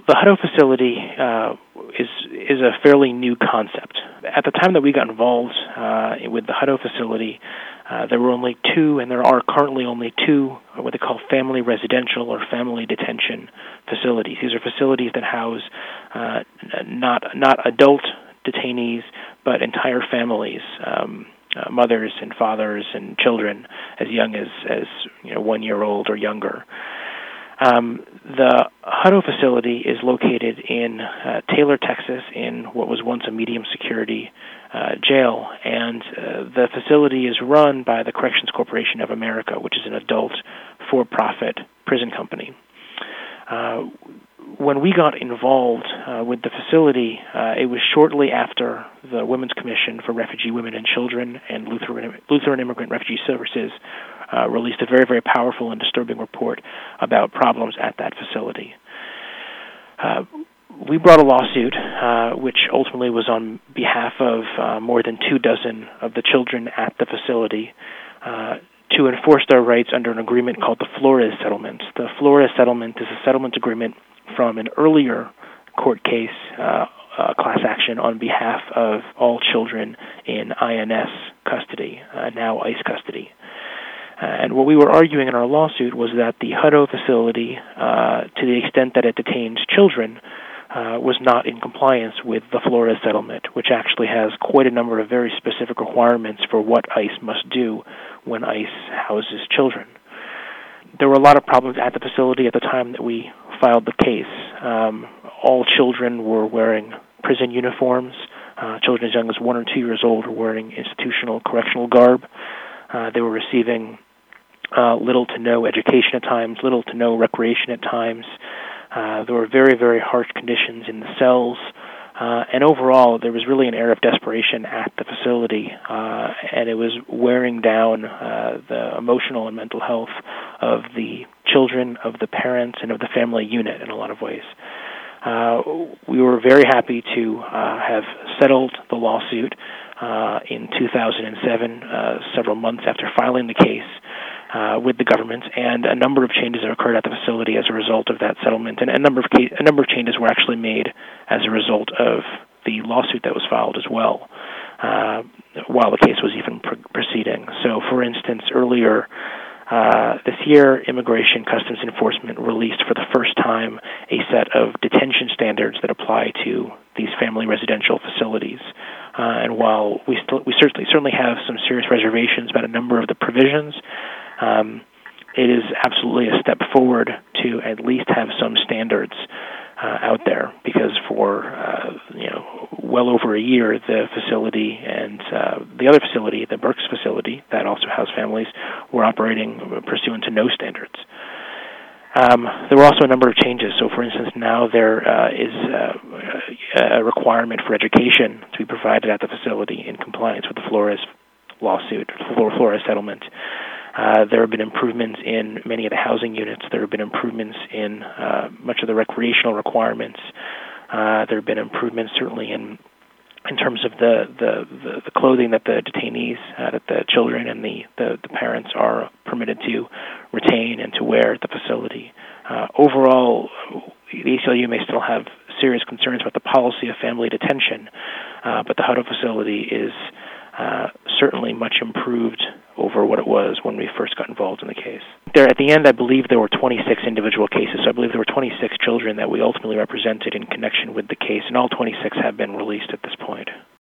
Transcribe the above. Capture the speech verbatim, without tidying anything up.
the Hutto facility uh, is is a fairly new concept. At the time that we got involved uh, with the Hutto facility, uh, there were only two, and there are currently only two, what they call family residential or family detention facilities. These are facilities that house uh, not not adult detainees, but entire families, um, uh, mothers and fathers and children as young as, as you know, one year old or younger. Um, the Hutto facility is located in uh, Taylor, Texas, in what was once a medium security uh, jail, and uh, the facility is run by the Corrections Corporation of America, which is an adult for-profit prison company. Uh, when we got involved uh, with the facility, uh, it was shortly after the Women's Commission for Refugee Women and Children and Lutheran, Lutheran Immigrant Refugee Services Uh, released a very, very powerful and disturbing report about problems at that facility. Uh, we brought a lawsuit, uh, which ultimately was on behalf of uh, more than two dozen of the children at the facility, uh, to enforce their rights under an agreement called the Flores Settlement. The Flores Settlement is a settlement agreement from an earlier court case, uh, uh, class action on behalf of all children in I N S custody, uh, now ICE custody. And what we were arguing in our lawsuit was that the Hutto facility, uh, to the extent that it detains children, uh, was not in compliance with the Flores settlement, which actually has quite a number of very specific requirements for what ICE must do when ICE houses children. There were a lot of problems at the facility at the time that we filed the case. Um, all children were wearing prison uniforms. Uh, children as young as one or two years old were wearing institutional correctional garb. Uh, they were receiving Uh, little to no education at times, little to no recreation at times. Uh, there were very, very harsh conditions in the cells. Uh, and overall, there was really an air of desperation at the facility, uh, and it was wearing down uh, the emotional and mental health of the children, of the parents, and of the family unit in a lot of ways. Uh, we were very happy to uh, have settled the lawsuit uh, in two thousand seven, uh, several months after filing the case. Uh, with the government, and a number of changes have occurred at the facility as a result of that settlement, and a number of ca- a number of changes were actually made as a result of the lawsuit that was filed as well, uh, while the case was even pr- proceeding. So, for instance, earlier uh, this year, Immigration Customs Enforcement released for the first time a set of detention standards that apply to these family residential facilities. Uh, and while we still we certainly certainly have some serious reservations about a number of the provisions, Um, it is absolutely a step forward to at least have some standards uh, out there, because for uh, you know well over a year, the facility and uh, the other facility, the Berks facility, that also housed families, were operating pursuant to no standards. Um, there were also a number of changes. So, for instance, now there uh, is uh, a requirement for education to be provided at the facility in compliance with the Flores lawsuit, Flores settlement. Uh, there have been improvements in many of the housing units. There have been improvements in uh, much of the recreational requirements. Uh, there have been improvements certainly in in terms of the, the, the, the clothing that the detainees, uh, that the children and the, the, the parents are permitted to retain and to wear at the facility. Uh, overall, the A C L U may still have serious concerns about the policy of family detention, uh, but the Hutto facility is uh, certainly much improved over what it was when we first got involved in the case. There, at the end, I believe there were twenty-six individual cases, so I believe there were twenty-six children that we ultimately represented in connection with the case, and all twenty-six have been released at this